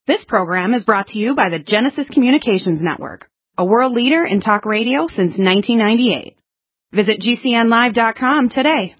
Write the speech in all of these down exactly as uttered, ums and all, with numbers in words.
This program is brought to you by the Genesis Communications Network, a world leader in talk radio since nineteen ninety-eight. Visit G C N live dot com today.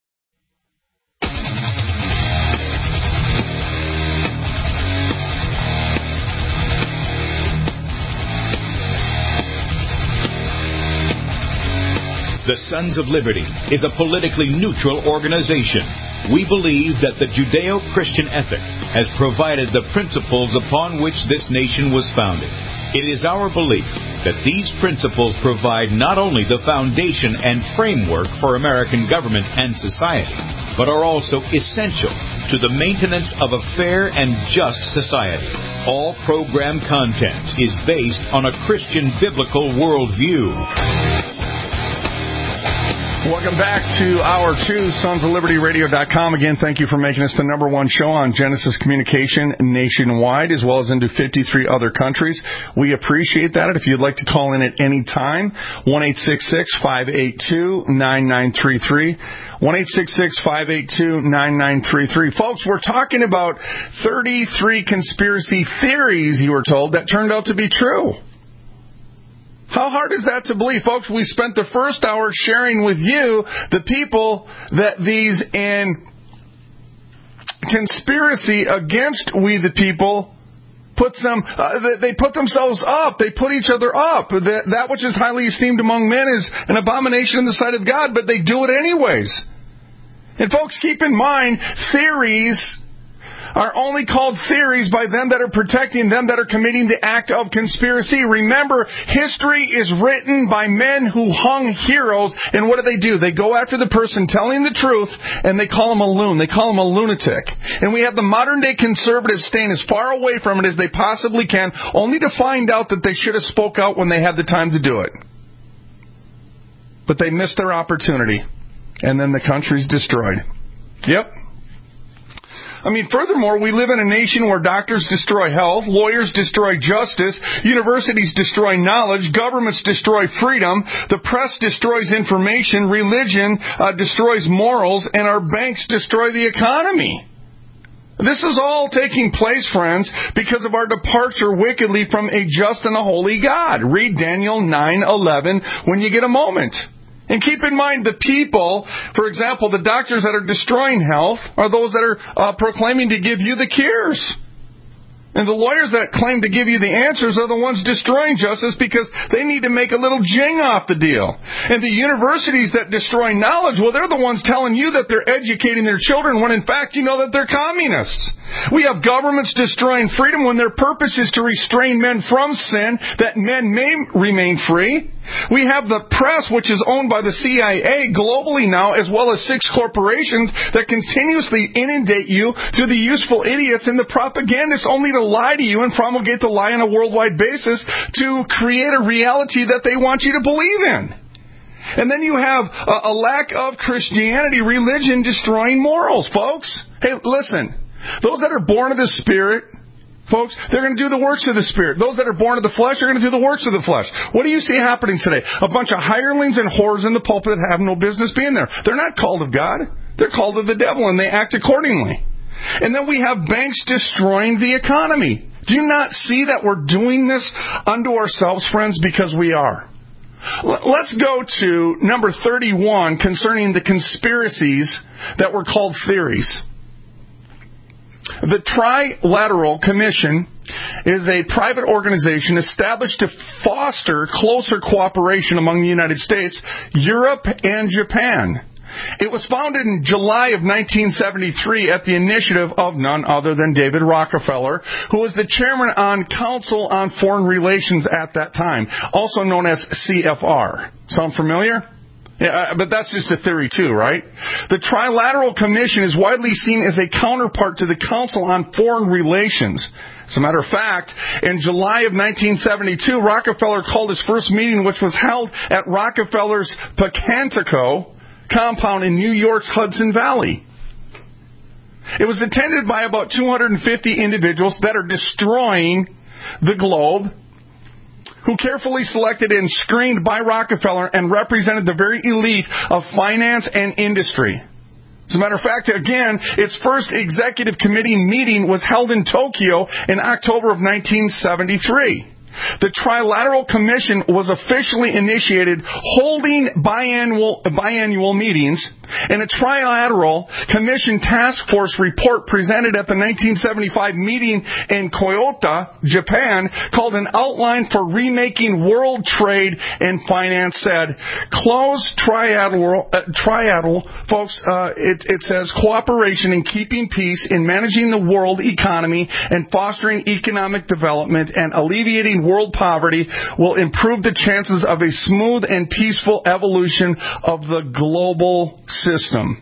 The Sons of Liberty is a politically neutral organization. We believe that the Judeo-Christian ethic has provided the principles upon which this nation was founded. It is our belief that these principles provide not only the foundation and framework for American government and society, but are also essential to the maintenance of a fair and just society. All program content is based on a Christian biblical worldview. Welcome back to Hour two, sons of liberty radio dot com. Again, thank you for making us the number one show on Genesis Communication nationwide, as well as into fifty-three other countries. We appreciate that. If you'd like to call in at any time, one eight six six, five eight two, nine nine three three. one eight six six, five eight two, nine nine three three. Folks, we're talking about thirty-three conspiracy theories, you were told, that turned out to be true. How hard is that to believe? Folks, we spent the first hour sharing with you the people that these in conspiracy against we the people puts them, uh, they put themselves up. They put each other up. That, that which is highly esteemed among men is an abomination in the sight of God, but they do it anyways. And folks, keep in mind, theories are only called theories by them that are protecting them that are committing the act of conspiracy. Remember, history is written by men who hung heroes, and what do they do? They go after the person telling the truth, and they call him a loon. They call him a lunatic. And we have the modern-day conservatives staying as far away from it as they possibly can, only to find out that they should have spoke out when they had the time to do it. But they missed their opportunity, and then the country's destroyed. Yep. I mean, furthermore, we live in a nation where doctors destroy health, lawyers destroy justice, universities destroy knowledge, governments destroy freedom, the press destroys information, religion uh, destroys morals, and our banks destroy the economy. This is all taking place, friends, because of our departure wickedly from a just and a holy God. Read Daniel nine eleven when you get a moment. And keep in mind, the people, for example, the doctors that are destroying health are those that are uh, proclaiming to give you the cures. And the lawyers that claim to give you the answers are the ones destroying justice because they need to make a little jing off the deal. And the universities that destroy knowledge, well, they're the ones telling you that they're educating their children when, in fact, you know that they're communists. We have governments destroying freedom when their purpose is to restrain men from sin, that men may remain free. We have the press, which is owned by the C I A globally now, as well as six corporations that continuously inundate you through the useful idiots and the propagandists only to lie to you and promulgate the lie on a worldwide basis to create a reality that they want you to believe in. And then you have a, a lack of Christianity, religion destroying morals, folks. Hey, listen, those that are born of the Spirit, folks, they're going to do the works of the Spirit. Those that are born of the flesh are going to do the works of the flesh. What do you see happening today? A bunch of hirelings and whores in the pulpit have no business being there. They're not called of God. They're called of the devil, and they act accordingly. And then we have banks destroying the economy. Do you not see that we're doing this unto ourselves, friends? Because we are. Let's go to number thirty-one concerning the conspiracies that were called theories. The Trilateral Commission is a private organization established to foster closer cooperation among the United States, Europe, and Japan. It was founded in July of nineteen seventy-three at the initiative of none other than David Rockefeller, who was the chairman on Council on Foreign Relations at that time, also known as C F R. Sound familiar? Yeah, but that's just a theory too, right? The Trilateral Commission is widely seen as a counterpart to the Council on Foreign Relations. As a matter of fact, in July of nineteen seventy-two, Rockefeller called his first meeting, which was held at Rockefeller's Pocantico compound in New York's Hudson Valley. It was attended by about two hundred fifty individuals that are destroying the globe, who carefully selected and screened by Rockefeller and represented the very elite of finance and industry. As a matter of fact, again, its first executive committee meeting was held in Tokyo in October of nineteen seventy-three. The Trilateral Commission was officially initiated holding biannual, biannual meetings, and a Trilateral Commission Task Force report presented at the nineteen seventy-five meeting in Kyoto, Japan, called an outline for remaking world trade and finance said, close trilateral, uh, trilateral folks, uh, it, it says cooperation in keeping peace, in managing the world economy, and fostering economic development and alleviating world poverty will improve the chances of a smooth and peaceful evolution of the global system.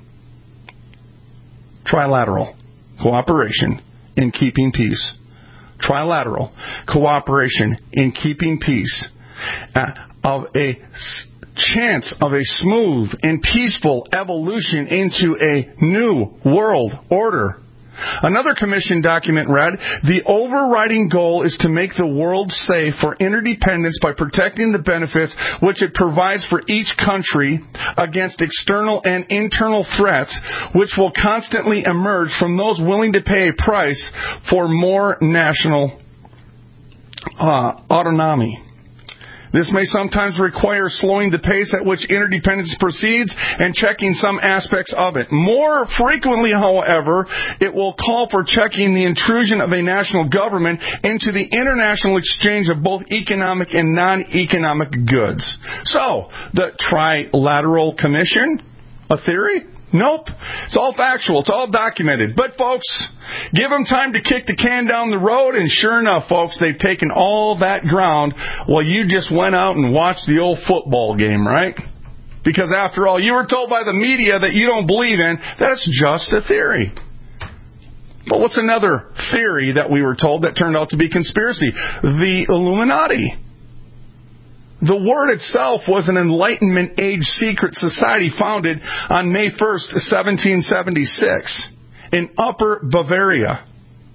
Trilateral cooperation in keeping peace. Trilateral cooperation in keeping peace. Uh, of a s- chance of a smooth and peaceful evolution into a new world order. Another commission document read, the overriding goal is to make the world safe for interdependence by protecting the benefits which it provides for each country against external and internal threats which will constantly emerge from those willing to pay a price for more national uh, autonomy. This may sometimes require slowing the pace at which interdependence proceeds and checking some aspects of it. More frequently, however, it will call for checking the intrusion of a national government into the international exchange of both economic and non-economic goods. So, the Trilateral Commission, a theory? Nope. It's all factual. It's all documented. But, folks, give them time to kick the can down the road, and sure enough, folks, they've taken all that ground while you just went out and watched the old football game, right? Because, after all, you were told by the media that you don't believe in. That's just a theory. But what's another theory that we were told that turned out to be conspiracy? The Illuminati. The word itself was an Enlightenment age secret society founded on May first, seventeen seventy-six in Upper Bavaria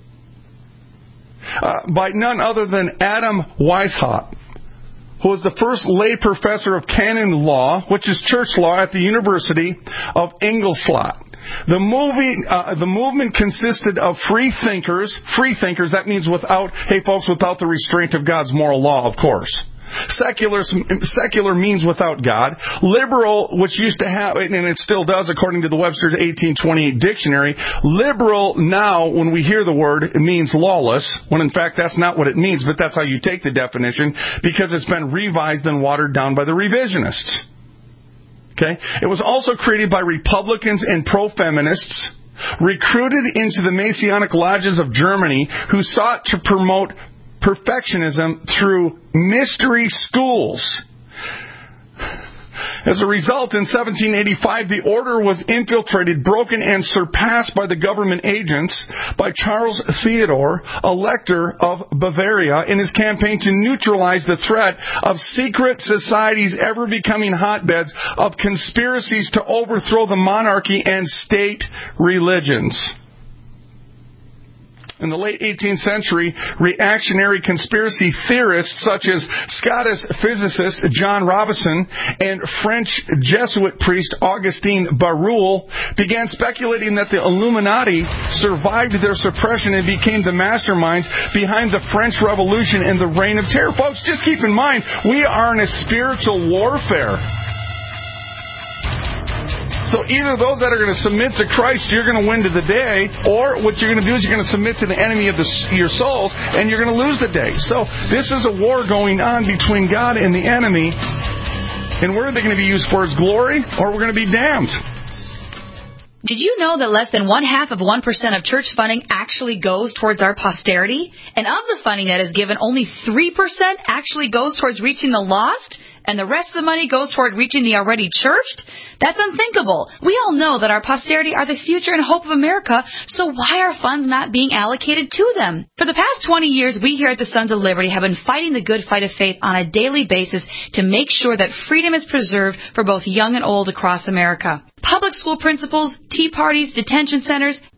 uh, by none other than Adam Weishaupt, who was the first lay professor of canon law, which is church law, at the University of Ingolstadt. The movie, uh, the movement consisted of free thinkers. Free thinkers, that means without, hey folks, without the restraint of God's moral law, of course. Secular, secular means without God. Liberal, which used to have, and it still does according to the Webster's eighteen twenty-eight dictionary, liberal now, when we hear the word, it means lawless, when in fact that's not what it means, but that's how you take the definition, because it's been revised and watered down by the revisionists. Okay? It was also created by Republicans and pro-feminists, recruited into the Masonic lodges of Germany, who sought to promote perfectionism through mystery schools. As a result, in seventeen eighty-five, the order was infiltrated, broken, and surpassed by the government agents by Charles Theodor, Elector of Bavaria, in his campaign to neutralize the threat of secret societies ever becoming hotbeds of conspiracies to overthrow the monarchy and state religions. In the late eighteenth century, reactionary conspiracy theorists such as Scottish physicist John Robison and French Jesuit priest Augustin Barruel began speculating that the Illuminati survived their suppression and became the masterminds behind the French Revolution and the Reign of Terror. Folks, just keep in mind, we are in a spiritual warfare. So either those that are going to submit to Christ, you're going to win to the day, or what you're going to do is you're going to submit to the enemy of the, your souls, and you're going to lose the day. So this is a war going on between God and the enemy, and where are they going to be used for? His glory, or we're going to be damned? Did you know that less than one half of one percent of church funding actually goes towards our posterity? And of the funding that is given, only three percent actually goes towards reaching the lost? And the rest of the money goes toward reaching the already churched? That's unthinkable. We all know that our posterity are the future and hope of America, so why are funds not being allocated to them? For the past twenty years, we here at the Sons of Liberty have been fighting the good fight of faith on a daily basis to make sure that freedom is preserved for both young and old across America. Public school principals, tea parties, detention centers,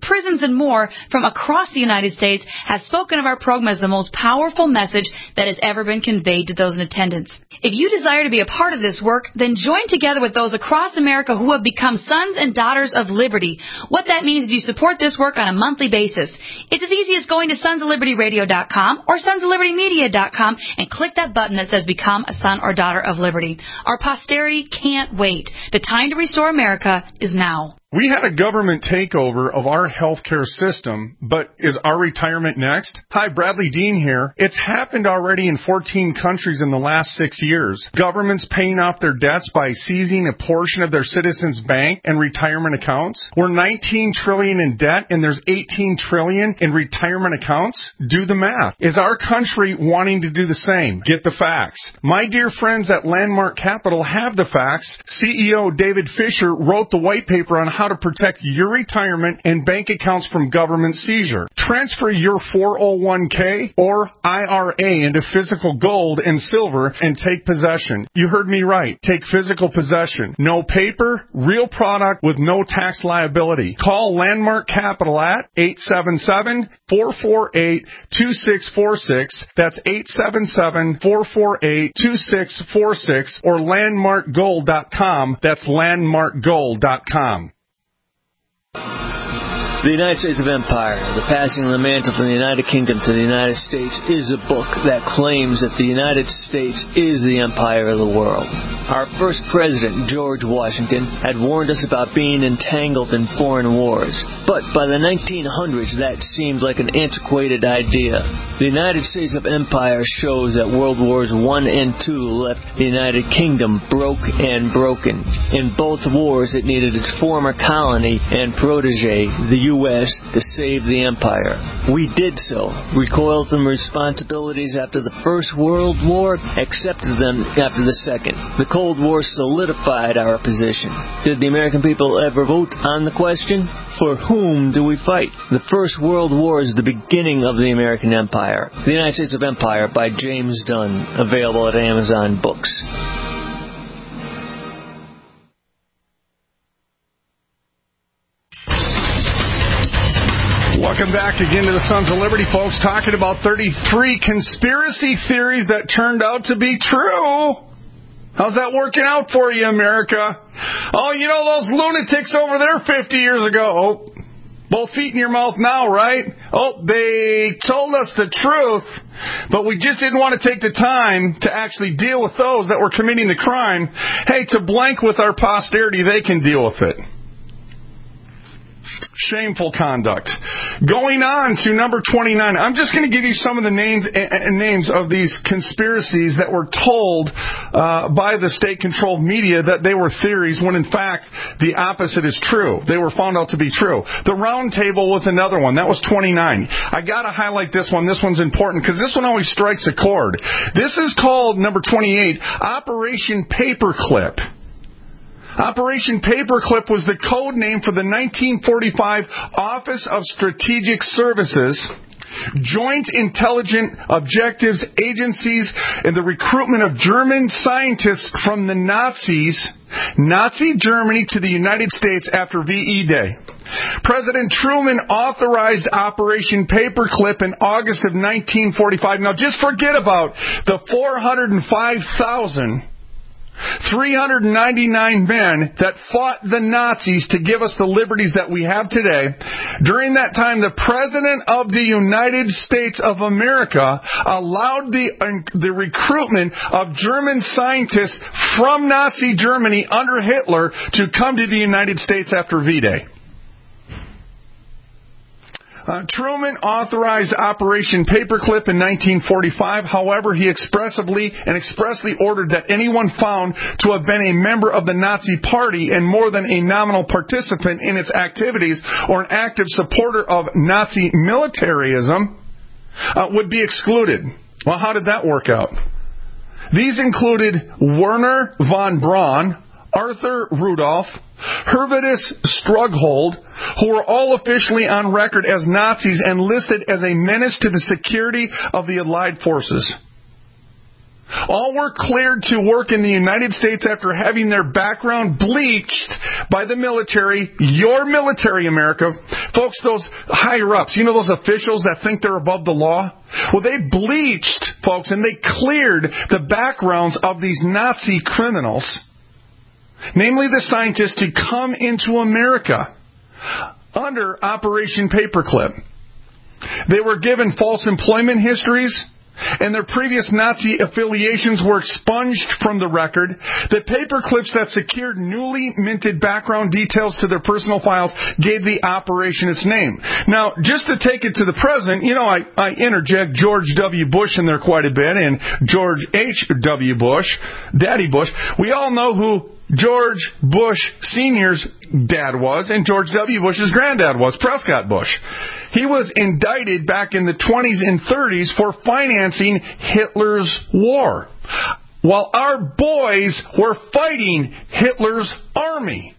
prisons, and more from across the United States has spoken of our program as the most powerful message that has ever been conveyed to those in attendance. If you desire to be a part of this work, then join together with those across America who have become sons and daughters of liberty. What that means is you support this work on a monthly basis. It's as easy as going to sons of liberty radio dot com or sons of liberty media dot com and click that button that says Become a Son or Daughter of Liberty. Our posterity can't wait. The time to restore America is now. We had a government takeover of our healthcare system, but is our retirement next? Hi, Bradley Dean here. It's happened already in fourteen countries in the last six years. Governments paying off their debts by seizing a portion of their citizens' bank and retirement accounts. We're nineteen trillion dollars in debt and there's eighteen trillion dollars in retirement accounts. Do the math. Is our country wanting to do the same? Get the facts. My dear friends at Landmark Capital have the facts. C E O David Fisher wrote the white paper on how how to protect your retirement and bank accounts from government seizure. Transfer your four oh one k or I R A into physical gold and silver and take possession. You heard me right. Take physical possession. No paper, real product with no tax liability. Call Landmark Capital at eight seven seven, four four eight, two six four six. That's eight seven seven, four four eight, two six four six or landmark gold dot com. That's landmark gold dot com. The United States of Empire, The Passing of the Mantle from the United Kingdom to the United States, is a book that claims that the United States is the empire of the world. Our first president, George Washington, had warned us about being entangled in foreign wars. But by the nineteen hundreds, that seemed like an antiquated idea. The United States of Empire shows that World Wars One and Two left the United Kingdom broke and broken. In both wars, it needed its former colony and protege, the U S, to save the empire. We did so, recoiled from responsibilities after the First World War, accepted them after the Second. The Cold War solidified our position. Did the American people ever vote on the question? For whom do we fight? The First World War is the beginning of the American empire. The United States of Empire by James Dunn, available at Amazon Books. Welcome back again to the Sons of Liberty, folks, talking about thirty-three conspiracy theories that turned out to be true. How's that working out for you, America? Oh, you know those lunatics over there fifty years ago. Oh, both feet in your mouth now, right? Oh, they told us the truth, but we just didn't want to take the time to actually deal with those that were committing the crime. Hey, to blank with our posterity, they can deal with it. Shameful conduct. Going on to number twenty-nine. I'm just going to give you some of the names and names of these conspiracies that were told uh, by the state-controlled media that they were theories when in fact the opposite is true. They were found out to be true. The Round Table was another one. That was twenty-nine. I got to highlight this one. This one's important because this one always strikes a chord. This is called, number twenty-eight, Operation Paperclip. Operation Paperclip was the code name for the nineteen forty-five Office of Strategic Services, Joint Intelligent Objectives Agencies, and the recruitment of German scientists from the Nazis, Nazi Germany, to the United States after V E Day. President Truman authorized Operation Paperclip in August of nineteen forty-five. Now just forget about the four hundred five thousand three hundred ninety-nine men that fought the Nazis to give us the liberties that we have today. During that time, the President of the United States of America allowed the, uh, the recruitment of German scientists from Nazi Germany under Hitler to come to the United States after V-Day. Uh, Truman authorized Operation Paperclip in nineteen forty-five. However, he expressly and expressly ordered that anyone found to have been a member of the Nazi Party and more than a nominal participant in its activities or an active supporter of Nazi militarism uh, would be excluded. Well, how did that work out? These included Werner von Braun, Arthur Rudolph, Hervidus Strughold, who were all officially on record as Nazis and listed as a menace to the security of the Allied forces. All were cleared to work in the United States after having their background bleached by the military, your military, America. Folks, those higher-ups, you know those officials that think they're above the law? Well, they bleached, folks, and they cleared the backgrounds of these Nazi criminals, namely the scientists, to come into America under Operation Paperclip. They were given false employment histories, and their previous Nazi affiliations were expunged from the record. The paperclips that secured newly minted background details to their personal files gave the operation its name. Now, just to take it to the present, you know, I, I interject George W. Bush in there quite a bit, and George H W. Bush, Daddy Bush. We all know who George Bush Senior's dad was, and George W. Bush's granddad was, Prescott Bush. He was indicted back in the twenties and thirties for financing Hitler's war, while our boys were fighting Hitler's army.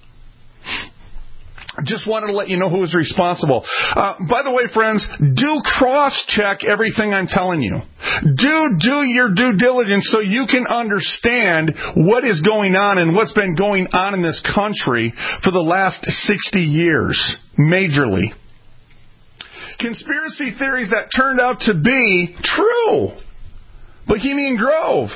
Just wanted to let you know who was responsible. Uh, by the way, friends, do cross-check everything I'm telling you. Do do your due diligence so you can understand what is going on and what's been going on in this country for the last sixty years, majorly. Conspiracy theories that turned out to be true. Bohemian Grove.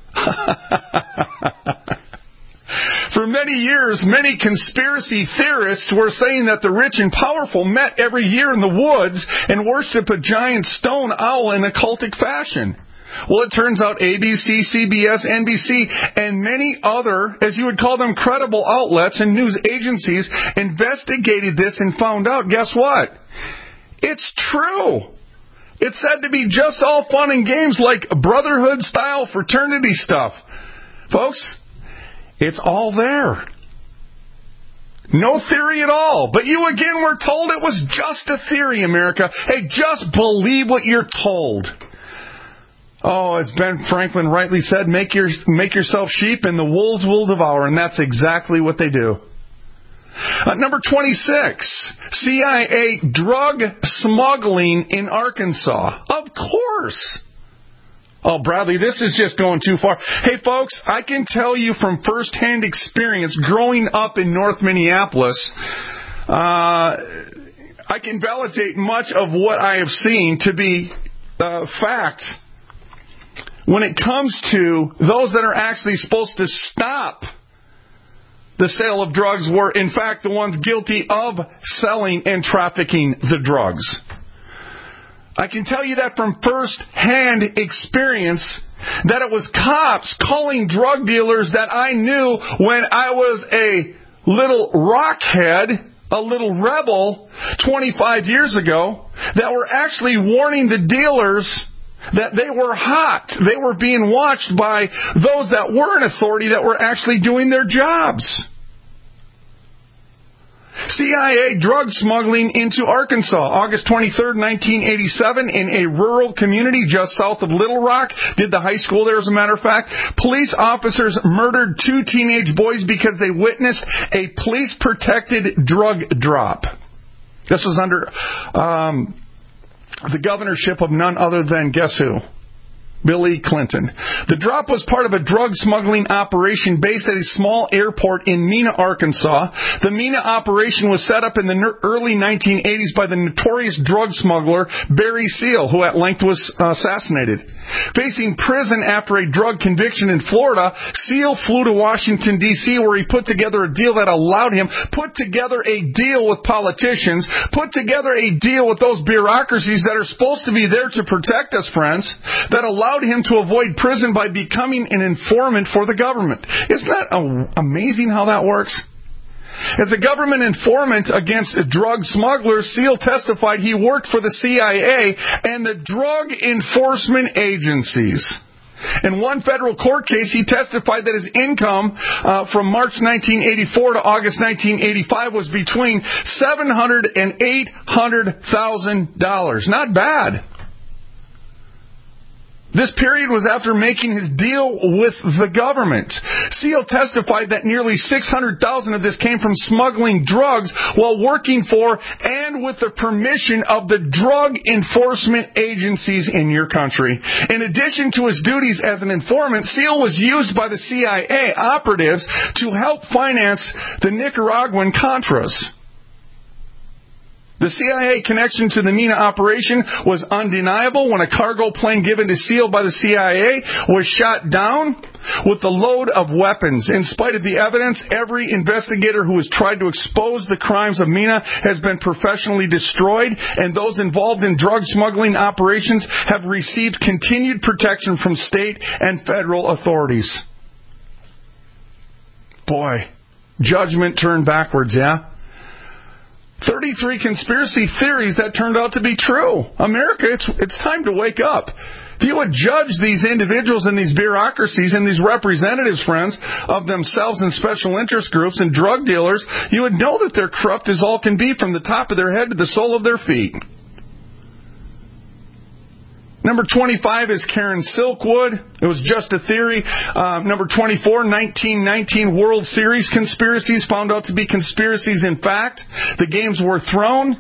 For many years, many conspiracy theorists were saying that the rich and powerful met every year in the woods and worshiped a giant stone owl in a cultic fashion. Well, it turns out A B C, C B S, N B C, and many other, as you would call them, credible outlets and news agencies investigated this and found out, guess what? It's true. It's said to be just all fun and games, like brotherhood-style fraternity stuff. Folks, it's all there. No theory at all. But you again were told it was just a theory, America. Hey, just believe what you're told. Oh, as Ben Franklin rightly said, make your make yourself sheep and the wolves will devour. And that's exactly what they do. Uh, number twenty-six, C I A drug smuggling in Arkansas. Of course. Oh, Bradley, this is just going too far. Hey, folks, I can tell you from firsthand experience growing up in North Minneapolis, uh, I can validate much of what I have seen to be uh, fact when it comes to those that are actually supposed to stop the sale of drugs were, in fact, the ones guilty of selling and trafficking the drugs. I can tell you that from first-hand experience that it was cops calling drug dealers that I knew when I was a little rockhead, a little rebel twenty-five years ago, that were actually warning the dealers that they were hot. They were being watched by those that were in authority that were actually doing their jobs. C I A drug smuggling into Arkansas, August twenty-third, nineteen eighty-seven, in a rural community just south of Little Rock. Did the high school there, as a matter of fact. Police officers murdered two teenage boys because they witnessed a police-protected drug drop. This was under um, the governorship of none other than, guess who? Billy Clinton. The drop was part of a drug smuggling operation based at a small airport in Mena, Arkansas. The Mena operation was set up in the early nineteen eighties by the notorious drug smuggler Barry Seal, who at length was assassinated. Facing prison after a drug conviction in Florida, Seal flew to Washington, D C, where he put together a deal that allowed him, put together a deal with politicians, put together a deal with those bureaucracies that are supposed to be there to protect us, friends, that allowed him to avoid prison by becoming an informant for the government. Isn't that amazing how that works? As a government informant against drug smugglers, Seal testified he worked for the C I A and the drug enforcement agencies. In one federal court case, he testified that his income uh, from March nineteen eighty-four to August nineteen eighty-five was between seven hundred thousand dollars and eight hundred thousand dollars. Not bad. This period was after making his deal with the government. Seal testified that nearly six hundred thousand of this came from smuggling drugs while working for and with the permission of the drug enforcement agencies in your country. In addition to his duties as an informant, Seal was used by the C I A operatives to help finance the Nicaraguan Contras. The C I A connection to the Mena operation was undeniable when a cargo plane given to Seal by the C I A was shot down with the load of weapons. In spite of the evidence, every investigator who has tried to expose the crimes of Mena has been professionally destroyed, and those involved in drug smuggling operations have received continued protection from state and federal authorities. Boy, judgment turned backwards, yeah? thirty-three conspiracy theories that turned out to be true. America, it's it's time to wake up. If you would judge these individuals and these bureaucracies and these representatives, friends, of themselves and special interest groups and drug dealers, you would know that they're corrupt as all can be from the top of their head to the sole of their feet. Number twenty-five is Karen Silkwood. It was just a theory. Uh, number twenty-four, nineteen nineteen World Series conspiracies found out to be conspiracies in fact. The games were thrown.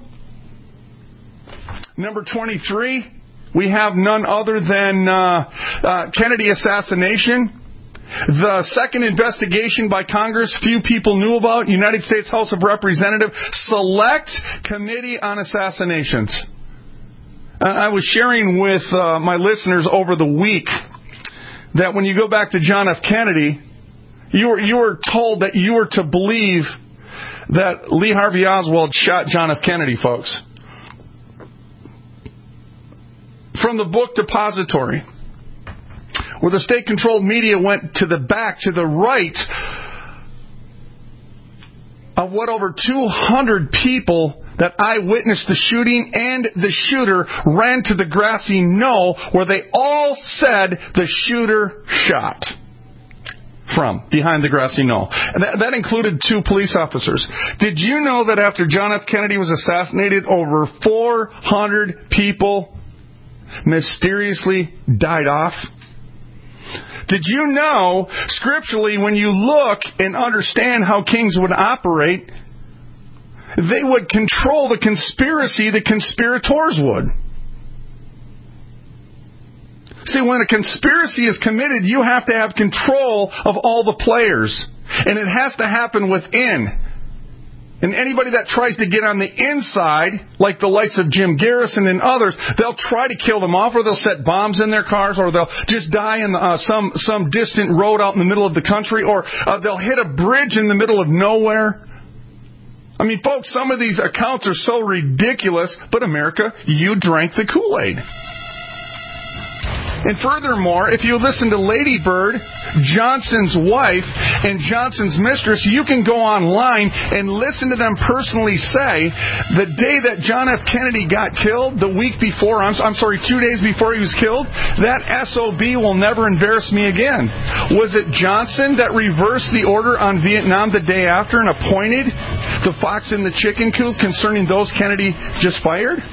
Number twenty-three, we have none other than uh, uh, Kennedy assassination. The second investigation by Congress few people knew about, United States House of Representatives Select Committee on Assassinations. I was sharing with uh, my listeners over the week that when you go back to John F. Kennedy, you were, you were told that you were to believe that Lee Harvey Oswald shot John F. Kennedy, folks. From the book Depository, where the state-controlled media went to the back, to the right of what over two hundred people that eyewitnessed the shooting and the shooter ran to the grassy knoll where they all said the shooter shot from, behind the grassy knoll. And that, that included two police officers. Did you know that after John F. Kennedy was assassinated, over four hundred people mysteriously died off? Did you know, scripturally, when you look and understand how kings would operate, they would control the conspiracy the conspirators would. See, when a conspiracy is committed, you have to have control of all the players. And it has to happen within. And anybody that tries to get on the inside, like the likes of Jim Garrison and others, they'll try to kill them off, or they'll set bombs in their cars, or they'll just die in uh, some, some distant road out in the middle of the country, or uh, they'll hit a bridge in the middle of nowhere. I mean, folks, some of these accounts are so ridiculous, but America, you drank the Kool-Aid. And furthermore, if you listen to Lady Bird, Johnson's wife, and Johnson's mistress, you can go online and listen to them personally say the day that John F. Kennedy got killed, the week before, I'm, I'm sorry, two days before he was killed, that S O B will never embarrass me again. Was it Johnson that reversed the order on Vietnam the day after and appointed the fox in the chicken coop concerning those Kennedy just fired?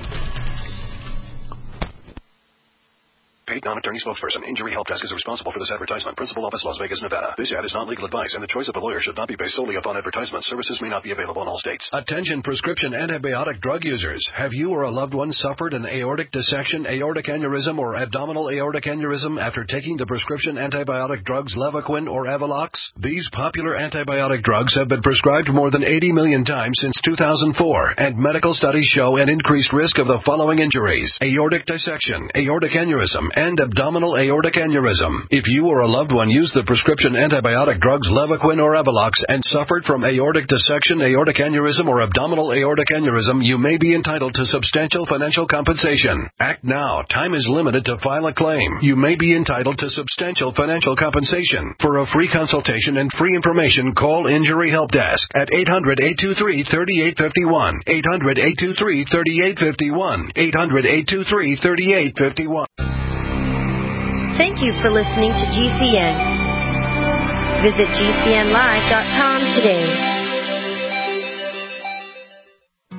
Paid non-attorney spokesperson. Injury Help Desk is responsible for this advertisement. Principal office, Las Vegas, Nevada. This ad is not legal advice, and the choice of a lawyer should not be based solely upon advertisement. Services may not be available in all states. Attention prescription antibiotic drug users. Have you or a loved one suffered an aortic dissection, aortic aneurysm, or abdominal aortic aneurysm after taking the prescription antibiotic drugs Levaquin or Avelox? These popular antibiotic drugs have been prescribed more than eighty million times since two thousand four, and medical studies show an increased risk of the following injuries: aortic dissection, aortic aneurysm, and abdominal aortic aneurysm. If you or a loved one used the prescription antibiotic drugs Levaquin or Avelox and suffered from aortic dissection, aortic aneurysm, or abdominal aortic aneurysm, you may be entitled to substantial financial compensation. Act now. Time is limited to file a claim. You may be entitled to substantial financial compensation. For a free consultation and free information, call Injury Help Desk at eight hundred, eight two three, three eight five one, eight hundred, eight two three, three eight five one, eight hundred, eight two three, three eight five one. Thank you for listening to G C N. Visit G C N live dot com today.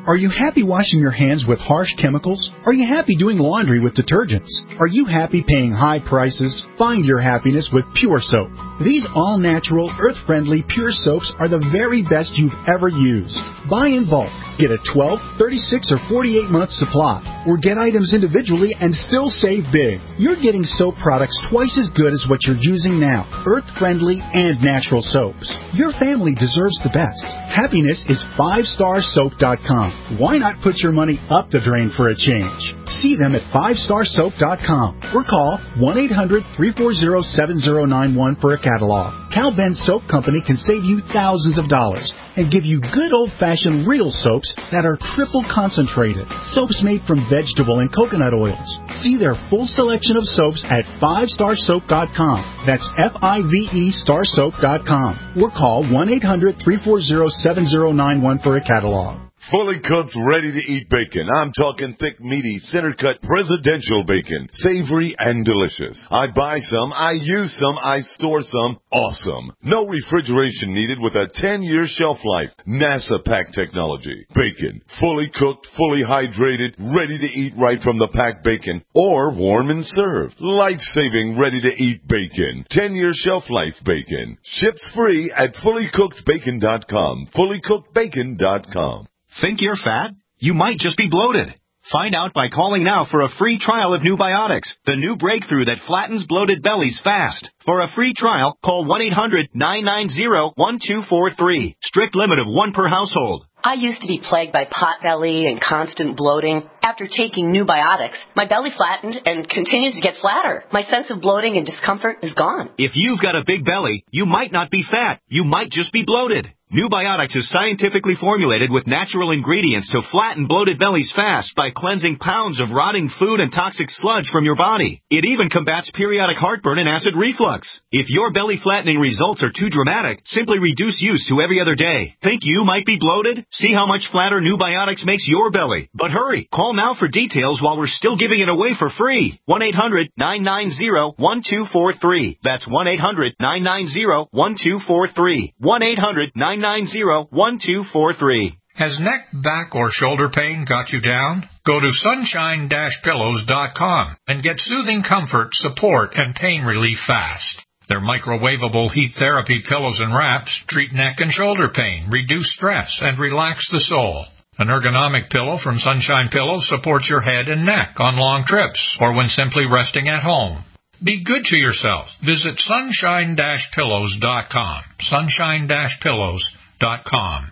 Are you happy washing your hands with harsh chemicals? Are you happy doing laundry with detergents? Are you happy paying high prices? Find your happiness with Pure Soap. These all-natural, earth-friendly Pure Soaps are the very best you've ever used. Buy in bulk. Get a twelve, thirty-six, or forty-eight month supply. Or get items individually and still save big. You're getting soap products twice as good as what you're using now. Earth-friendly and natural soaps. Your family deserves the best. Happiness is five star soap dot com. Why not put your money up the drain for a change? See them at five star soap dot com or call one eight hundred, three four zero, seven zero nine one for a catalog. Cal Ben Soap Company can save you thousands of dollars and give you good old-fashioned real soaps that are triple concentrated. Soaps made from vegetable and coconut oils. See their full selection of soaps at five star soap dot com. That's F I V E star soap dot com. Or call one eight hundred, three four zero, seven zero nine one for a catalog. Fully cooked, ready-to-eat bacon. I'm talking thick, meaty, center-cut presidential bacon. Savory and delicious. I buy some, I use some, I store some. Awesome. No refrigeration needed with a ten-year shelf life. NASA pack technology. Bacon. Fully cooked, fully hydrated, ready to eat right from the packed bacon. Or warm and served. Life-saving, ready-to-eat bacon. ten-year shelf life bacon. Ships free at fully cooked bacon dot com. fully cooked bacon dot com. Think you're fat? You might just be bloated. Find out by calling now for a free trial of New Biotics, the new breakthrough that flattens bloated bellies fast. For a free trial, call one eight hundred, nine nine zero, one two four three. Strict limit of one per household. I used to be plagued by potbelly and constant bloating. After taking New Biotics, my belly flattened and continues to get flatter. My sense of bloating and discomfort is gone. If you've got a big belly, you might not be fat. You might just be bloated. New Biotics is scientifically formulated with natural ingredients to flatten bloated bellies fast by cleansing pounds of rotting food and toxic sludge from your body. It even combats periodic heartburn and acid reflux. If your belly flattening results are too dramatic, simply reduce use to every other day. Think you might be bloated? See how much flatter New Biotics makes your belly. But hurry, call now for details while we're still giving it away for free. one eight hundred, nine nine zero, one two four three. That's one eight hundred, nine nine zero, one two four three. one eight hundred, nine nine zero, one two four three. Has neck, back, or shoulder pain got you down? Go to sunshine dash pillows dot com and get soothing comfort, support, and pain relief fast. Their microwavable heat therapy pillows and wraps treat neck and shoulder pain, reduce stress, and relax the soul. An ergonomic pillow from Sunshine Pillows supports your head and neck on long trips or when simply resting at home. Be good to yourself. Visit sunshine dash pillows dot com. sunshine dash pillows dot com.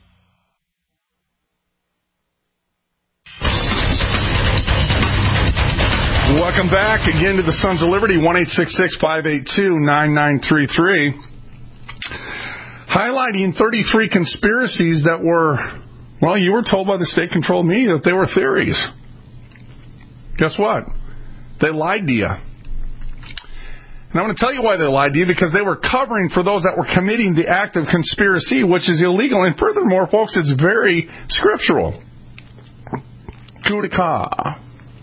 Welcome back again to the Sons of Liberty, one eight six six, five eight two, nine nine three three. Highlighting thirty-three conspiracies that were, well, you were told by the state-controlled media that they were theories. Guess what? They lied to you. And I want to tell you why they lied to you, because they were covering for those that were committing the act of conspiracy, which is illegal. And furthermore, folks, it's very scriptural. Coup d'etat.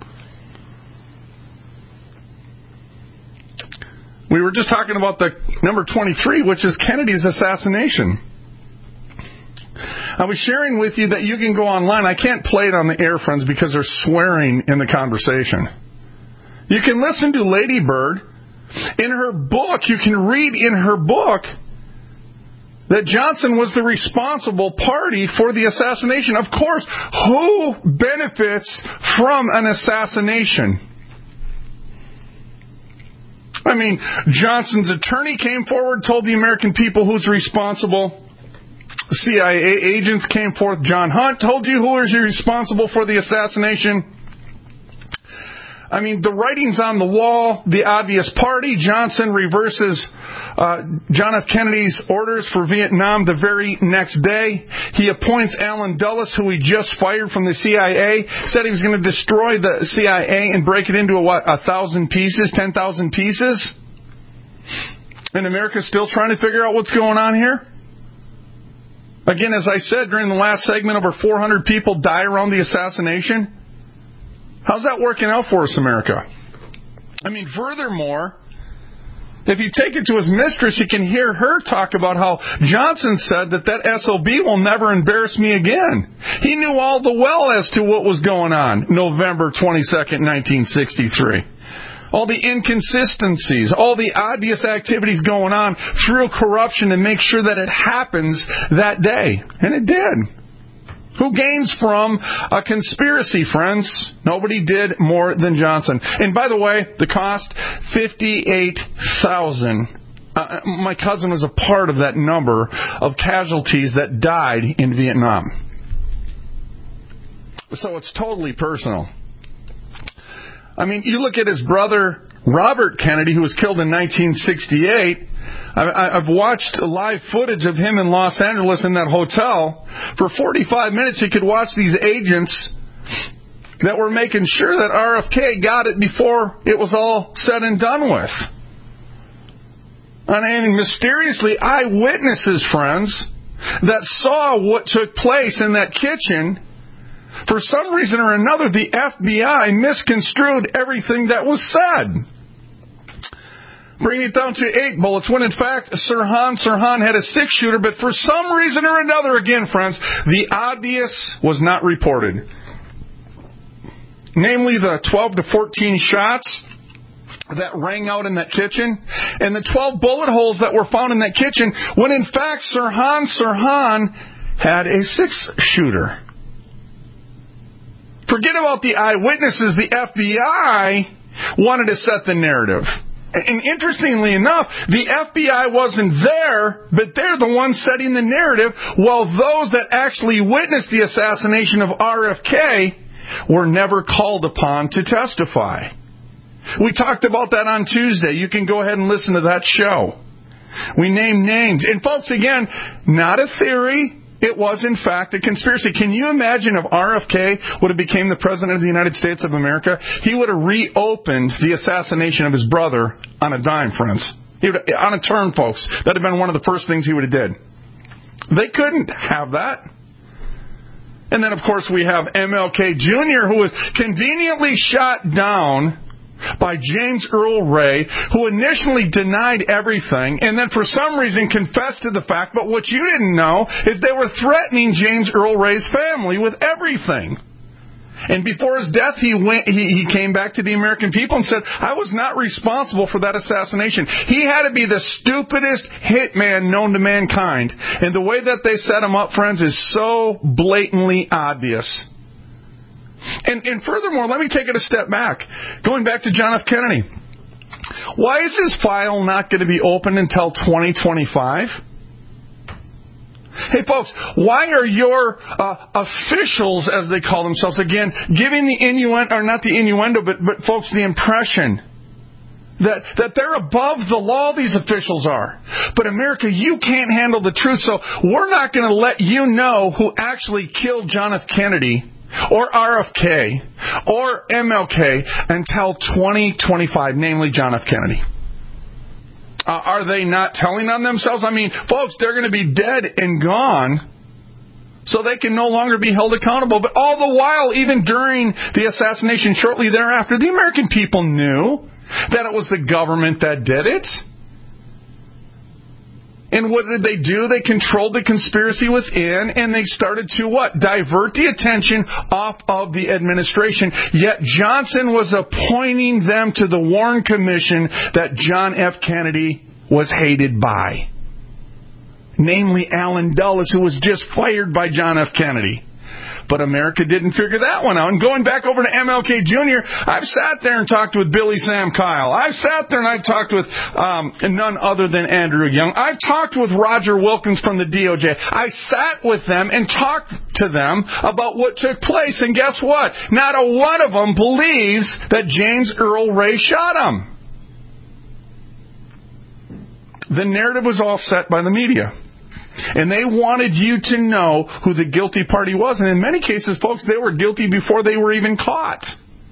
We were just talking about the number twenty-three, which is Kennedy's assassination. I was sharing with you that you can go online. I can't play it on the air, friends, because they're swearing in the conversation. You can listen to Lady Bird. In her book, you can read in her book that Johnson was the responsible party for the assassination. Of course, who benefits from an assassination? I mean, Johnson's attorney came forward, told the American people who's responsible. C I A agents came forth. John Hunt told you who is responsible for the assassination. I mean, the writing's on the wall, the obvious party. Johnson reverses uh, John F. Kennedy's orders for Vietnam the very next day. He appoints Allen Dulles, who he just fired from the C I A, said he was going to destroy the C I A and break it into, a, what, a thousand pieces, ten thousand pieces? And America's still trying to figure out what's going on here? Again, as I said during the last segment, over four hundred people die around the assassination. How's that working out for us, America? I mean, furthermore, If you take it to his mistress, you can hear her talk about how Johnson said that that S O B will never embarrass me again. He knew all the well as to what was going on November twenty-second, nineteen sixty-three. All the inconsistencies, all the obvious activities going on through corruption to make sure that it happens that day. And it did. Who gains from a conspiracy, friends? Nobody did more than Johnson. And by the way, the cost, fifty-eight thousand. Uh, my cousin was a part of that number of casualties that died in Vietnam. So it's totally personal. I mean, you look at his brother, Robert Kennedy, who was killed in nineteen sixty-eight. I've watched live footage of him in Los Angeles in that hotel. For forty-five minutes, you could watch these agents that were making sure that R F K got it before it was all said and done with. And mysteriously, eyewitnesses, friends, that saw what took place in that kitchen, for some reason or another, the F B I misconstrued everything that was said. Bringing it down to eight bullets, when in fact Sirhan Sirhan had a six-shooter, but for some reason or another, again, friends, the obvious was not reported. Namely, the twelve to fourteen shots that rang out in that kitchen, and the twelve bullet holes that were found in that kitchen, when in fact Sirhan Sirhan had a six-shooter. Forget about the eyewitnesses. The F B I wanted to set the narrative. And interestingly enough, the F B I wasn't there, but they're the ones setting the narrative, while those that actually witnessed the assassination of R F K were never called upon to testify. We talked about that on Tuesday. You can go ahead and listen to that show. We named names. And folks, again, not a theory. It was, in fact, a conspiracy. Can you imagine if R F K would have become the President of the United States of America? He would have reopened the assassination of his brother on a dime, friends. He would, on a turn, folks. That would have been one of the first things he would have did. They couldn't have that. And then, of course, we have M L K Junior, who was conveniently shot down by James Earl Ray, who initially denied everything and then for some reason confessed to the fact. But what you didn't know is they were threatening James Earl Ray's family with everything. And before his death, he went. He, he came back to the American people and said, I was not responsible for that assassination. He had to be the stupidest hitman known to mankind. And the way that they set him up, friends, is so blatantly obvious. And, and furthermore, let me take it a step back. Going back to John F. Kennedy. Why is his file not going to be opened until twenty twenty-five? Hey, folks, why are your uh, officials, as they call themselves, again, giving the innuendo, or not the innuendo, but, but folks, the impression that, that they're above the law, these officials are. But America, you can't handle the truth, so we're not going to let you know who actually killed John F. Kennedy or R F K, or M L K, until twenty twenty-five, namely John F. Kennedy. Uh, are they not telling on themselves? I mean, folks, they're going to be dead and gone, so they can no longer be held accountable. But all the while, even during the assassination shortly thereafter, the American people knew that it was the government that did it. And what did they do? They controlled the conspiracy within, and they started to what? Divert the attention off of the administration. Yet Johnson was appointing them to the Warren Commission that John F. Kennedy was hated by. Namely Allen Dulles, who was just fired by John F. Kennedy. But America didn't figure that one out. And going back over to M L K Junior, I've sat there and talked with Billy Sam Kyle. I've sat there and I've talked with um, none other than Andrew Young. I've talked with Roger Wilkins from the D O J. I sat with them and talked to them about what took place. And guess what? Not a one of them believes that James Earl Ray shot him. The narrative was all set by the media. And they wanted you to know who the guilty party was. And in many cases, folks, they were guilty before they were even caught.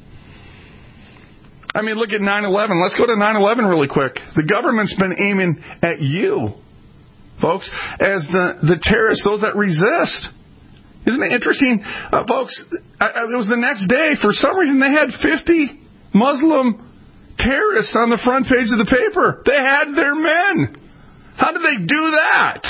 I mean, look at nine eleven. Let's go to nine eleven really quick. The government's been aiming at you, folks, as the, the terrorists, those that resist. Isn't it interesting? Uh, folks, I, I, it was the next day. For some reason, they had fifty Muslim terrorists on the front page of the paper. They had their men. How did they do that?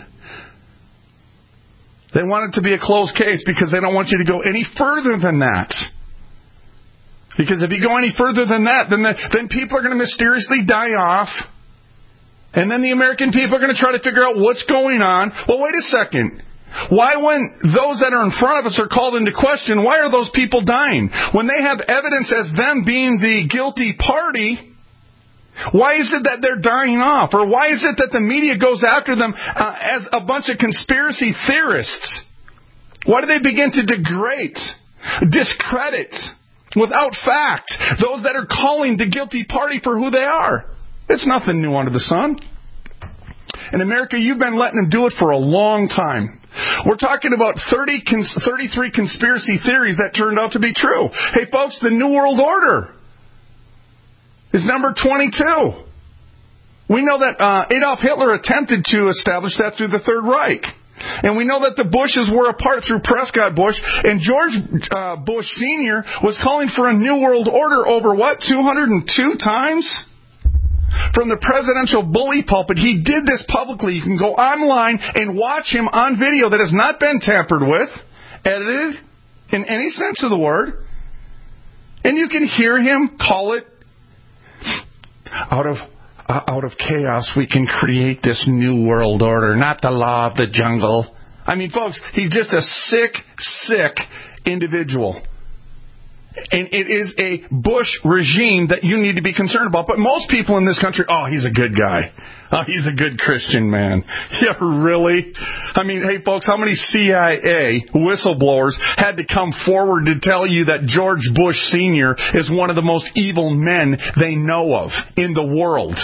They want it to be a closed case because they don't want you to go any further than that. Because if you go any further than that, then the, then people are going to mysteriously die off. And then the American people are going to try to figure out what's going on. Well, wait a second. Why, when those that are in front of us are called into question, why are those people dying? When they have evidence as them being the guilty party, why is it that they're dying off? Or why is it that the media goes after them uh, as a bunch of conspiracy theorists? Why do they begin to degrade, discredit, without fact, those that are calling the guilty party for who they are? It's nothing new under the sun. In America, you've been letting them do it for a long time. We're talking about thirty, thirty-three conspiracy theories that turned out to be true. Hey, folks, the New World Order is number twenty-two. We know that uh, Adolf Hitler attempted to establish that through the Third Reich. And we know that the Bushes were apart through Prescott Bush. And George uh, Bush Senior was calling for a New World Order over, what, two hundred two times? From the presidential bully pulpit. He did this publicly. You can go online and watch him on video that has not been tampered with, edited, in any sense of the word. And you can hear him call it, out of uh, out of chaos we can create this new world order, not the law of the jungle. I mean, folks, he's just a sick, sick individual. And it is a Bush regime that you need to be concerned about. But most people in this country, oh, he's a good guy. Oh, he's a good Christian man. Yeah, really? I mean, hey, folks, how many C I A whistleblowers had to come forward to tell you that George Bush Senior is one of the most evil men they know of in the world?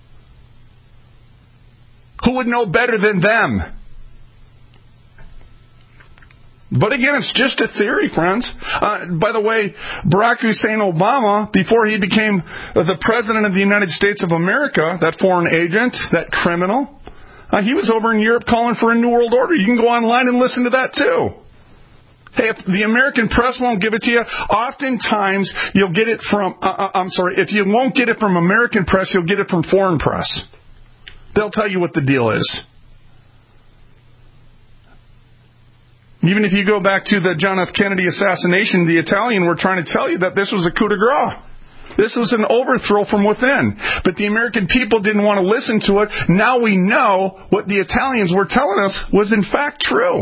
Who would know better than them? But again, it's just a theory, friends. Uh, by the way, Barack Hussein Obama, before he became the President of the United States of America, that foreign agent, that criminal, uh, he was over in Europe calling for a New World Order. You can go online and listen to that too. Hey, if the American press won't give it to you, oftentimes you'll get it from, uh, I'm sorry, if you won't get it from American press, you'll get it from foreign press. They'll tell you what the deal is. Even if you go back to the John F. Kennedy assassination, the Italian were trying to tell you that this was a coup de grace. This was an overthrow from within. But the American people didn't want to listen to it. Now we know what the Italians were telling us was in fact true.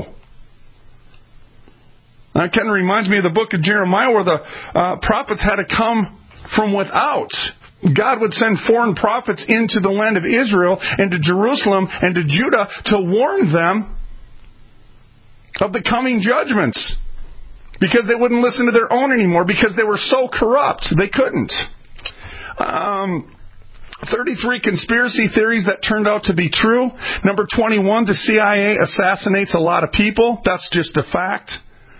That kind of reminds me of the book of Jeremiah, where the uh, prophets had to come from without. God would send foreign prophets into the land of Israel and to Jerusalem and to Judah to warn them of the coming judgments, because they wouldn't listen to their own anymore, because they were so corrupt they couldn't. Um, thirty-three conspiracy theories that turned out to be true. Number twenty-one, the C I A assassinates a lot of people. That's just a fact.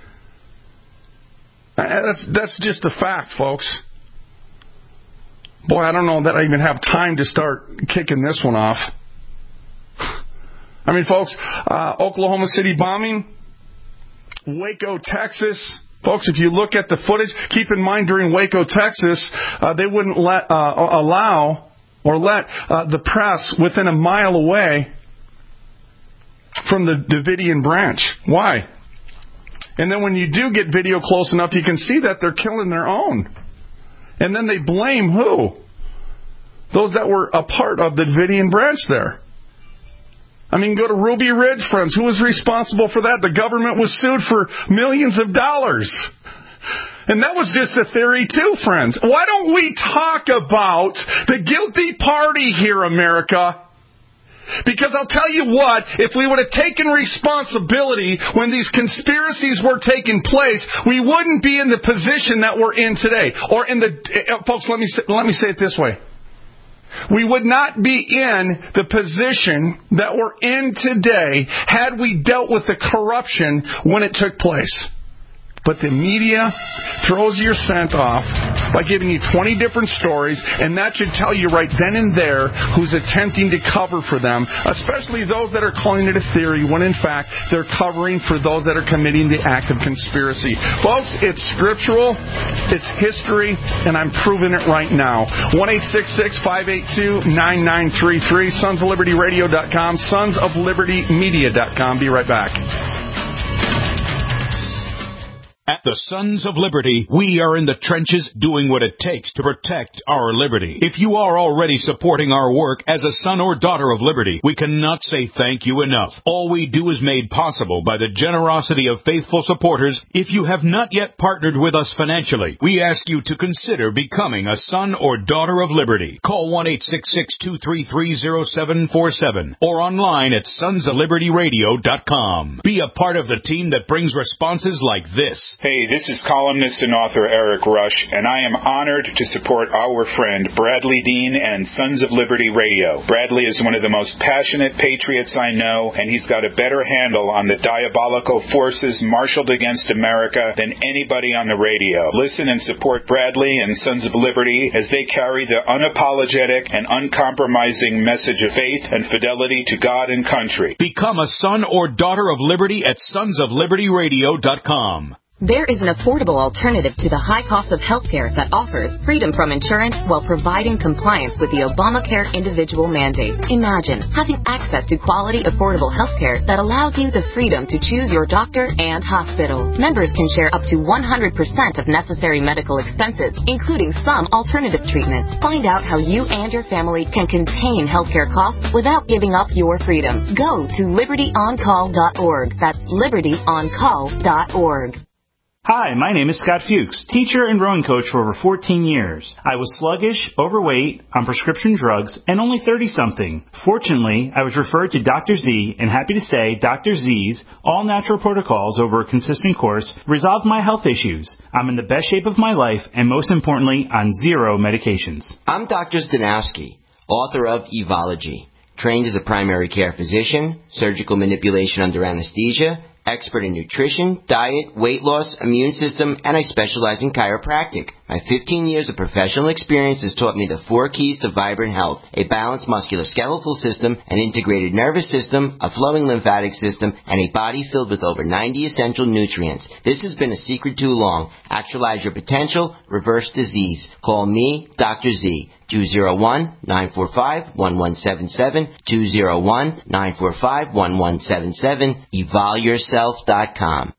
That's that's just a fact, folks. Boy, I don't know that I even have time to start kicking this one off. I mean, folks, uh, Oklahoma City bombing, Waco, Texas. Folks, if you look at the footage, keep in mind during Waco, Texas, uh, they wouldn't let uh, allow or let uh, the press within a mile away from the Davidian branch. Why? And then when you do get video close enough, you can see that they're killing their own. And then they blame who? Those that were a part of the Davidian branch there. I mean, go to Ruby Ridge, friends. Who was responsible for that? The government was sued for millions of dollars. And that was just a theory too, friends. Why don't we talk about the guilty party here, America? Because I'll tell you what, if we would have taken responsibility when these conspiracies were taking place, we wouldn't be in the position that we're in today. Or in the, folks, let me say, let me say it this way. We would not be in the position that we're in today had we dealt with the corruption when it took place. But the media throws your scent off by giving you twenty different stories, and that should tell you right then and there who's attempting to cover for them, especially those that are calling it a theory, when in fact they're covering for those that are committing the act of conspiracy. Folks, it's scriptural, it's history, and I'm proving it right now. one eight six six, five eight two, nine nine three three, sons of liberty radio dot com, sons of liberty media dot com. Be right back. At the Sons of Liberty, we are in the trenches doing what it takes to protect our liberty. If you are already supporting our work as a son or daughter of liberty, we cannot say thank you enough. All we do is made possible by the generosity of faithful supporters. If you have not yet partnered with us financially, we ask you to consider becoming a son or daughter of liberty. Call one eight six six, two three three, zero seven four seven or online at sons of liberty radio dot com. Be a part of the team that brings responses like this. Hey, this is columnist and author Eric Rush, and I am honored to support our friend Bradley Dean and Sons of Liberty Radio. Bradley is one of the most passionate patriots I know, and he's got a better handle on the diabolical forces marshaled against America than anybody on the radio. Listen and support Bradley and Sons of Liberty as they carry the unapologetic and uncompromising message of faith and fidelity to God and country. Become a son or daughter of liberty at sons of liberty radio dot com. There is an affordable alternative to the high cost of healthcare that offers freedom from insurance while providing compliance with the Obamacare individual mandate. Imagine having access to quality, affordable healthcare that allows you the freedom to choose your doctor and hospital. Members can share up to one hundred percent of necessary medical expenses, including some alternative treatments. Find out how you and your family can contain healthcare costs without giving up your freedom. Go to liberty on call dot org. That's liberty on call dot org. Hi, my name is Scott Fuchs, teacher and rowing coach for over fourteen years. I was sluggish, overweight, on prescription drugs, and only thirty-something. Fortunately, I was referred to Doctor Z, and happy to say Doctor Z's all-natural protocols over a consistent course resolved my health issues. I'm in the best shape of my life, and most importantly, on zero medications. I'm Doctor Stanowski, author of Evology, trained as a primary care physician, surgical manipulation under anesthesia, expert in nutrition, diet, weight loss, immune system, and I specialize in chiropractic. My fifteen years of professional experience has taught me the four keys to vibrant health: a balanced musculoskeletal system, an integrated nervous system, a flowing lymphatic system, and a body filled with over ninety essential nutrients. This has been a secret too long. Actualize your potential, reverse disease. Call me, Doctor Z. two oh one, nine four five, one one seven seven, two oh one, nine four five, one one seven seven, evol yourself dot com.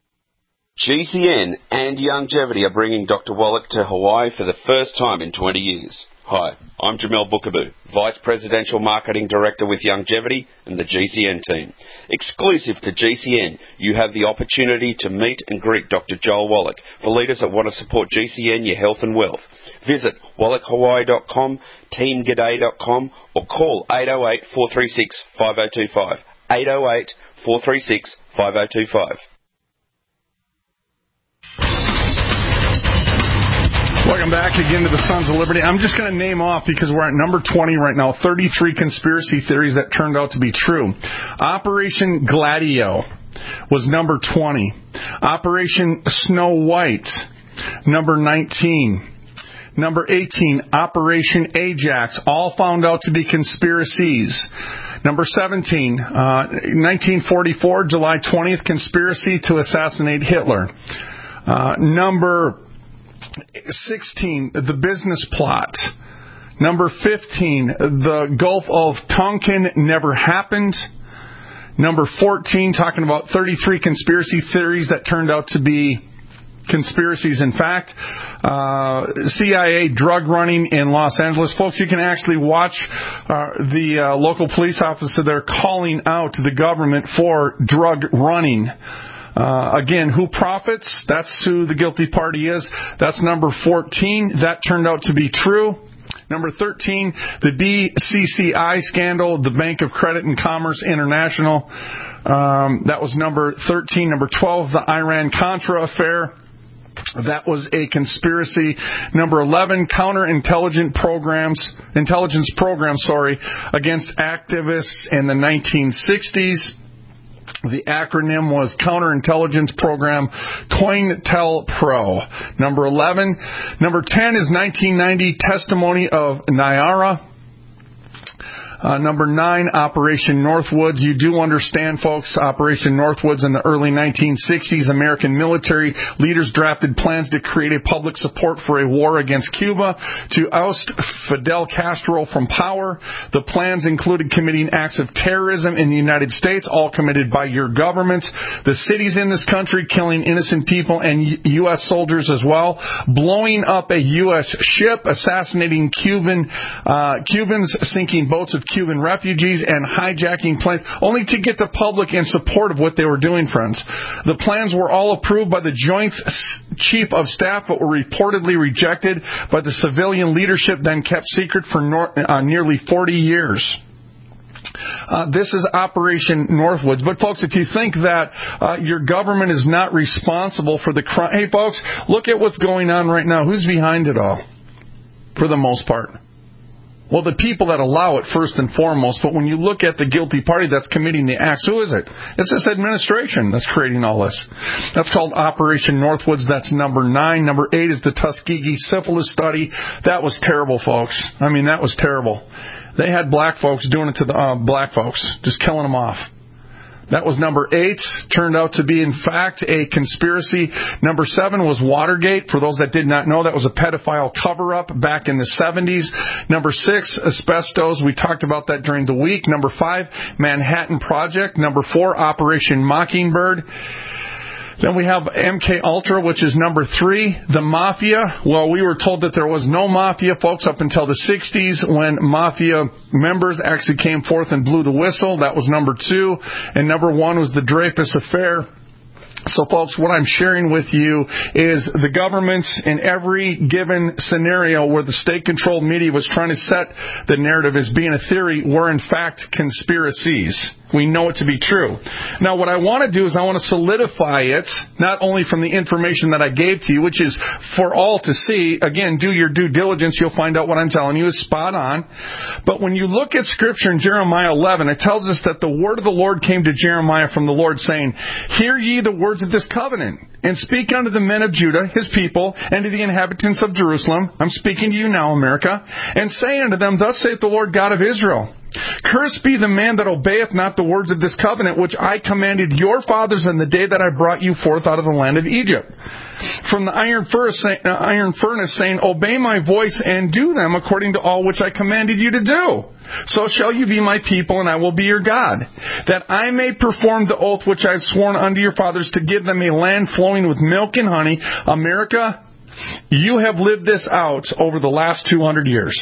G C N and Youngevity are bringing Doctor Wallach to Hawaii for the first time in twenty years. Hi, I'm Jamel Bookaboo, Vice Presidential Marketing Director with Youngevity and the G C N team. Exclusive to G C N, you have the opportunity to meet and greet Doctor Joel Wallach for leaders that want to support G C N, your health and wealth. Visit wallach hawaii dot com, team g'day dot com, or call eight oh eight, four three six, five oh two five. eight oh eight, four three six, five oh two five. Welcome back again to the Sons of Liberty. I'm just going to name off, because we're at number twenty right now, thirty-three conspiracy theories that turned out to be true. Operation Gladio was number twenty. Operation Snow White, number nineteen. Number eighteen, Operation Ajax, all found out to be conspiracies. Number seventeen, uh, nineteen forty-four, July twentieth, conspiracy to assassinate Hitler. Uh, number sixteen, the business plot. Number fifteen, the Gulf of Tonkin never happened. Number fourteen, talking about thirty-three conspiracy theories that turned out to be conspiracies. In fact, uh, C I A drug running in Los Angeles. Folks, you can actually watch uh, the uh, local police officer there calling out to the government for drug running. Uh, again, who profits? That's who the guilty party is. That's number fourteen. That turned out to be true. Number thirteen, the B C C I scandal, the Bank of Credit and Commerce International. Um, that was number thirteen. Number twelve, the Iran-Contra affair. That was a conspiracy. Number eleven, counterintelligence programs, intelligence programs, sorry, against activists in the nineteen sixties. The acronym was Counterintelligence Program COINTELPRO. Number eleven. Number ten is nineteen ninety Testimony of Nyara. Uh, number nine, Operation Northwoods. You do understand, folks, Operation Northwoods in the early nineteen sixties, American military leaders drafted plans to create a public support for a war against Cuba to oust Fidel Castro from power. The plans included committing acts of terrorism in the United States, all committed by your governments. The cities in this country killing innocent people and U S soldiers as well. Blowing up a U S ship, assassinating Cuban uh, Cubans, sinking boats of Cuban refugees, and hijacking planes, only to get the public in support of what they were doing, friends. The plans were all approved by the Joint Chief of Staff, but were reportedly rejected by the civilian leadership, then kept secret for nor- uh, nearly forty years. Uh, this is Operation Northwoods. But, folks, if you think that uh, your government is not responsible for the crime... Hey, folks, look at what's going on right now. Who's behind it all? For the most part. Well, the people that allow it, first and foremost, but when you look at the guilty party that's committing the acts, who is it? It's this administration that's creating all this. That's called Operation Northwoods. That's number nine. Number eight is the Tuskegee syphilis study. That was terrible, folks. I mean, that was terrible. They had black folks doing it to the uh, black folks, just killing them off. That was number eight. Turned out to be, in fact, a conspiracy. Number seven was Watergate. For those that did not know, that was a pedophile cover-up back in the seventies. Number six, asbestos. We talked about that during the week. Number five, Manhattan Project. Number four, Operation Mockingbird. Then we have M K Ultra, which is number three. The Mafia. Well, we were told that there was no Mafia, folks, up until the sixties when Mafia members actually came forth and blew the whistle. That was number two. And number one was the Dreyfus Affair. So, folks, what I'm sharing with you is the governments in every given scenario where the state-controlled media was trying to set the narrative as being a theory were, in fact, conspiracies. We know it to be true. Now, what I want to do is I want to solidify it, not only from the information that I gave to you, which is for all to see. Again, do your due diligence. You'll find out what I'm telling you is spot on. But when you look at Scripture in Jeremiah eleven, it tells us that the word of the Lord came to Jeremiah from the Lord, saying, "Hear ye the words of this covenant, and speak unto the men of Judah, his people, and to the inhabitants of Jerusalem," I'm speaking to you now, America, "and say unto them, Thus saith the Lord God of Israel, Cursed be the man that obeyeth not the words of this covenant, which I commanded your fathers in the day that I brought you forth out of the land of Egypt. From the iron furnace, uh, iron furnace saying, Obey my voice and do them according to all which I commanded you to do. So shall you be my people, and I will be your God, that I may perform the oath which I have sworn unto your fathers to give them a land flowing with milk and honey." America, you have lived this out over the last two hundred years.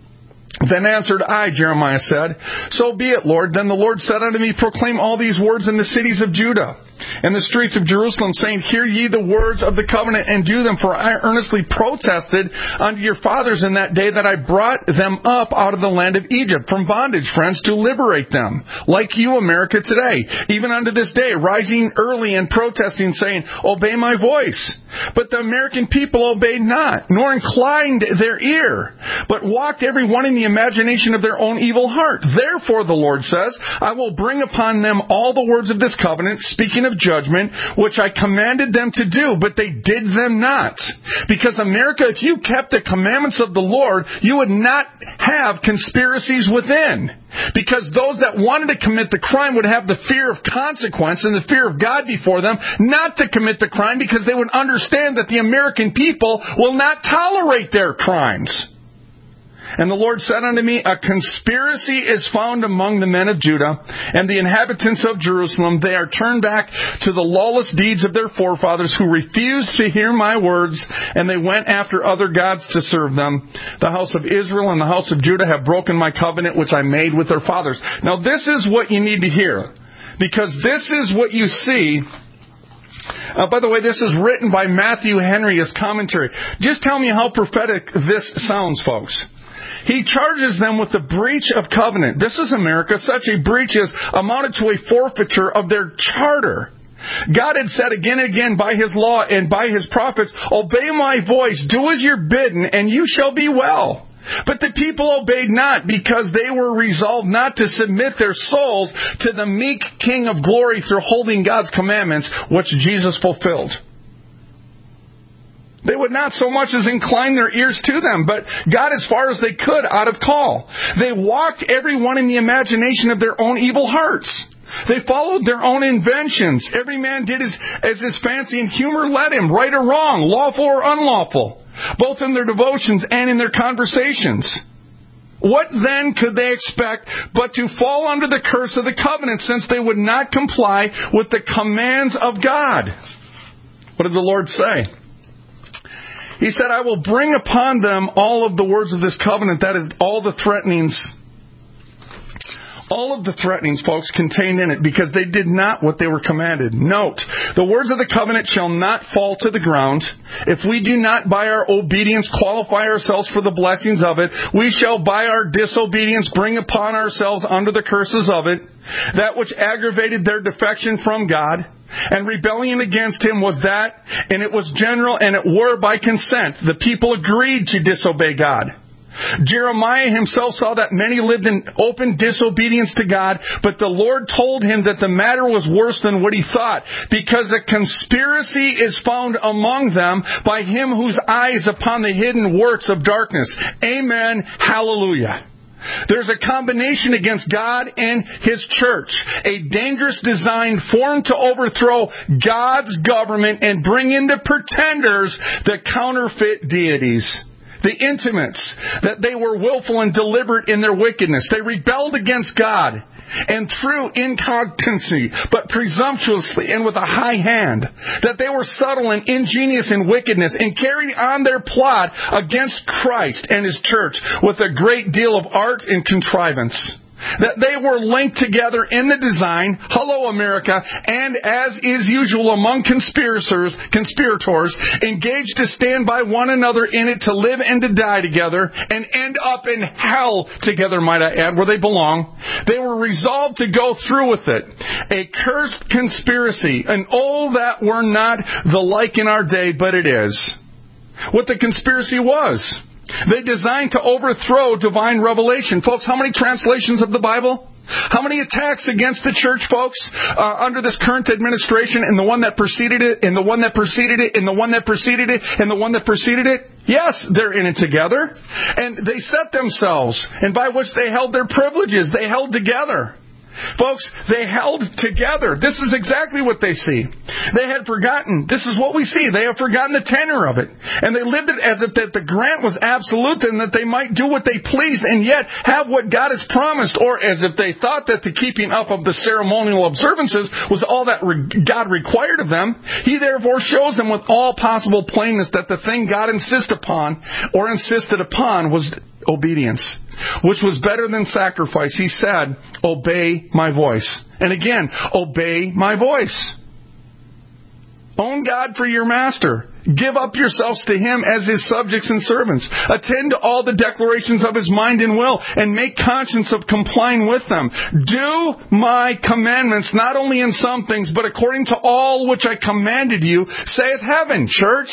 Then answered I, Jeremiah said, So be it, Lord. Then the Lord said unto me, Proclaim all these words in the cities of Judah and the streets of Jerusalem, saying, Hear ye the words of the covenant and do them, for I earnestly protested unto your fathers in that day that I brought them up out of the land of Egypt from bondage, friends, to liberate them, like you, America, today, even unto this day, rising early and protesting, saying, Obey my voice. But the American people obeyed not, nor inclined their ear, but walked every one in the imagination of their own evil heart. Therefore, the Lord says, I will bring upon them all the words of this covenant, speaking of judgment, which I commanded them to do, but they did them not. Because, America, if you kept the commandments of the Lord, you would not have conspiracies within. Because those that wanted to commit the crime would have the fear of consequence and the fear of God before them, not to commit the crime, because they would understand that the American people will not tolerate their crimes. And the Lord said unto me, A conspiracy is found among the men of Judah and the inhabitants of Jerusalem. They are turned back to the lawless deeds of their forefathers, who refused to hear my words, and they went after other gods to serve them. The house of Israel and the house of Judah have broken my covenant which I made with their fathers. Now this is what you need to hear, because this is what you see. Uh, by the way, this is written by Matthew Henry as commentary. Just tell me how prophetic this sounds, folks. He charges them with the breach of covenant. This is America. Such a breach is amounted to a forfeiture of their charter. God had said again and again by His law and by His prophets, Obey my voice, do as you're bidden, and you shall be well. But the people obeyed not, because they were resolved not to submit their souls to the meek King of glory through holding God's commandments, which Jesus fulfilled. They would not so much as incline their ears to them, but got as far as they could out of call. They walked every one in the imagination of their own evil hearts. They followed their own inventions. Every man did as, as his fancy and humor led him, right or wrong, lawful or unlawful, both in their devotions and in their conversations. What then could they expect but to fall under the curse of the covenant, since they would not comply with the commands of God? What did the Lord say? He said, I will bring upon them all of the words of this covenant, that is, all the threatenings, all of the threatenings, folks, contained in it, because they did not what they were commanded. Note, the words of the covenant shall not fall to the ground. If we do not by our obedience qualify ourselves for the blessings of it, we shall by our disobedience bring upon ourselves under the curses of it. That which aggravated their defection from God and rebellion against Him was that, and it was general, and it were by consent. The people agreed to disobey God. Jeremiah himself saw that many lived in open disobedience to God, but the Lord told him that the matter was worse than what he thought, because a conspiracy is found among them by him whose eye is upon the hidden works of darkness. Amen. Hallelujah. There's a combination against God and His church, a dangerous design formed to overthrow God's government and bring in the pretenders, the counterfeit deities. The intimates, that they were willful and deliberate in their wickedness. They rebelled against God, and through incognitancy, but presumptuously and with a high hand, that they were subtle and ingenious in wickedness, and carried on their plot against Christ and His church with a great deal of art and contrivance. That they were linked together in the design, hello America, and as is usual among conspirators, conspirators, engaged to stand by one another in it, to live and to die together, and end up in hell together, might I add, where they belong. They were resolved to go through with it. A cursed conspiracy, and oh, that were not the like in our day, but it is. What the conspiracy was. They designed to overthrow divine revelation. Folks, how many translations of the Bible? How many attacks against the church, folks, uh, under this current administration, and the one that preceded it, and the one that preceded it, and the one that preceded it, and the one that preceded it? Yes, they're in it together. And they set themselves, and by which they held their privileges, they held together. Folks, they held together. This is exactly what they see. They had forgotten. This is what we see. They have forgotten the tenor of it. And they lived it as if that the grant was absolute and that they might do what they pleased and yet have what God has promised, or as if they thought that the keeping up of the ceremonial observances was all that God required of them. He therefore shows them with all possible plainness that the thing God insisted upon or insisted upon was obedience, which was better than sacrifice. He said, obey my voice. And again, obey my voice. Own God for your master. Give up yourselves to Him as His subjects and servants. Attend to all the declarations of His mind and will, and make conscience of complying with them. Do my commandments, not only in some things, but according to all which I commanded you, saith heaven, church.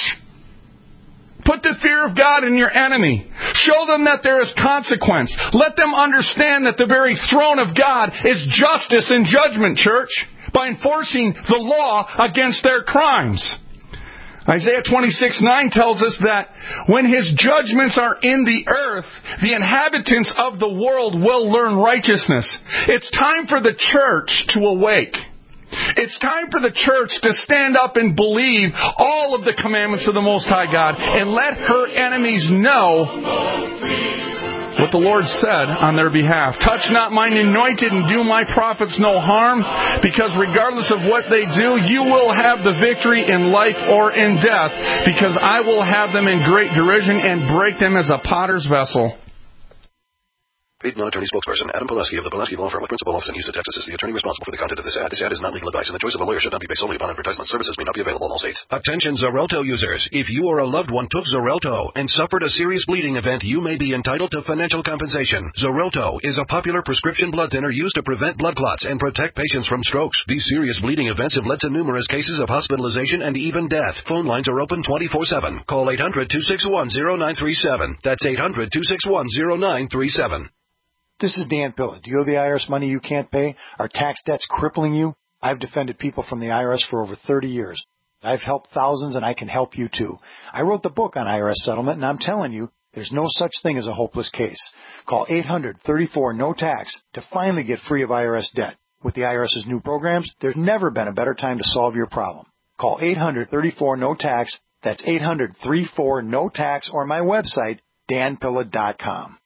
Put the fear of God in your enemy. Show them that there is consequence. Let them understand that the very throne of God is justice and judgment, church, by enforcing the law against their crimes. Isaiah twenty-six nine tells us that when His judgments are in the earth, the inhabitants of the world will learn righteousness. It's time for the church to awake. It's time for the church to stand up and believe all of the commandments of the Most High God and let her enemies know what the Lord said on their behalf. Touch not mine anointed and do my prophets no harm, because regardless of what they do, you will have the victory in life or in death, because I will have them in great derision and break them as a potter's vessel. Paid non-attorney spokesperson Adam Pileski of the Pileski Law Firm with principal office in Houston, Texas is the attorney responsible for the content of this ad. This ad is not legal advice, and the choice of a lawyer should not be based solely upon advertisement. Services may not be available in all states. Attention Xarelto users. If you or a loved one took Xarelto and suffered a serious bleeding event, you may be entitled to financial compensation. Xarelto is a popular prescription blood thinner used to prevent blood clots and protect patients from strokes. These serious bleeding events have led to numerous cases of hospitalization and even death. Phone lines are open twenty-four seven. Call eight hundred, two six one, zero nine three seven. That's eight hundred, two six one, zero nine three seven. This is Dan Pilla. Do you owe the I R S money you can't pay? Are tax debts crippling you? I've defended people from the I R S for over thirty years. I've helped thousands, and I can help you too. I wrote the book on I R S settlement, and I'm telling you, there's no such thing as a hopeless case. Call eight hundred, thirty-four, no tax to finally get free of I R S debt. With the IRS's new programs, there's never been a better time to solve your problem. Call eight hundred, thirty-four, no tax. That's eight hundred, thirty-four, no tax, or my website, dan pilla dot com.